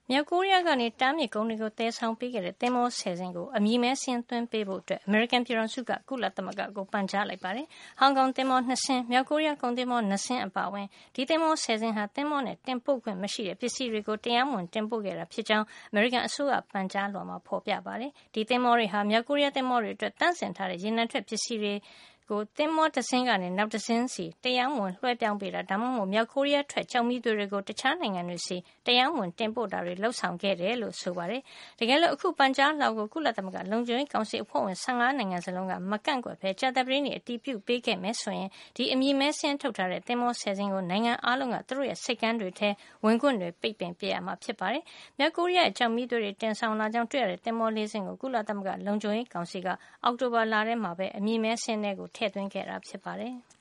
မြောက်ကိုရီးယားကနေတားမြစ်ကုန်တွေကိုသယ်ဆောင်ပေးခဲ့တဲ့သင်္ဘော10 စင်းကိုအမည်မဲစာရင်းသွင်းပေးဖို့အမေရိကန်ပြည်ထောင်စုကကုလသမဂ္ဂကိုပန်ကြားလိုက်ပါတယ်။ဟောင်ကောင်သင်္ဘော2 စင်းမြောက်ကိုရီးယားကုန်သင်္ဘော2 စင်းအပါအဝင်ဒီသင်္ဘော10 စင်းဟာသင်္ဘောနဲ့တင်ပို့ခွင့်မရှိတဲ့ပစ္စည်းတွေကိုတရားမဝင်တင်ပို့ခဲ့တာဖြစ်ကြောင်းအမေရိကန်အစိုးရပန်ကြားလွှာမှာဖေါ်ပြပါတယ်။ဒီသင်္ဘောတွေဟာမြောက်ကိုရီးယားသင်္ဘောတွေအတွက်တန့်စင်ထားတဲ့ရေနံထွက်ပစ္စည်းတွေကိုသင်္ဘောတစ်စင်းကနေနောက်တစ်စင်းစီတရားမဝင်လွှဲပြောင်းပေးတာဒါမှမဟုတ်မြောက်ကိုရီးယားထွက်ကျောက်မီးသွေးတွေကိုတခြားနိုင်ငံတွေစီတရားမဝင်တင်ပို့တာတွေလှုပ်ဆောင်ခဲ့တယ်လို့ဆိုပါတယ်။တကယ်လို့အခုပန်ကြားလွှာကိုကုလသမဂ္ဂလုံခြုံရေးကောင်စီအဖွဲ့ဝင်15 နိုင်ငံစလုံးကမကန့်ကွက်ဘဲကြာသပတေးနေ့အတည်ပြုပေးခဲ့မယ်ဆိုရင်ဒီအမည်မဲစာရင်းထုတ်ထားတဲ့သင်္ဘော10 စင်းကိုနိုင်ငံအားလုံးကသူတို့ရဲ့စိတ်ကမ်းတွေထဲဝင်ခွင့်တွေပိတ်ပင်ပြရမှာဖြစ်ပါတယ်။မြောက်ကိုရီးယားကျောက်မီးသွေးတွေတင်ဆောင်လာကြောင်းတွေ့ရတဲ့သင်္ဘော4 စင်းကိုကုလသမဂ္ဂလုံခြုံရေးကောင်စီကအောက်တိုဘာလထဲမှာပဲအမည်မဲစာရင်းထဲကိုထည့်သွင်းခဲ့တာဖြစ်ပါတယ်။